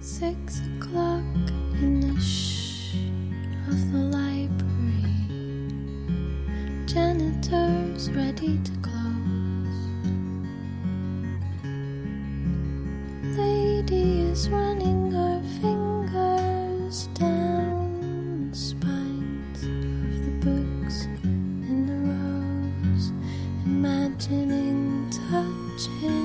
6 o'clock in the shh of the library. Janitor's ready to close. Lady is running her fingers down the spines of the books in the rows, imagining touching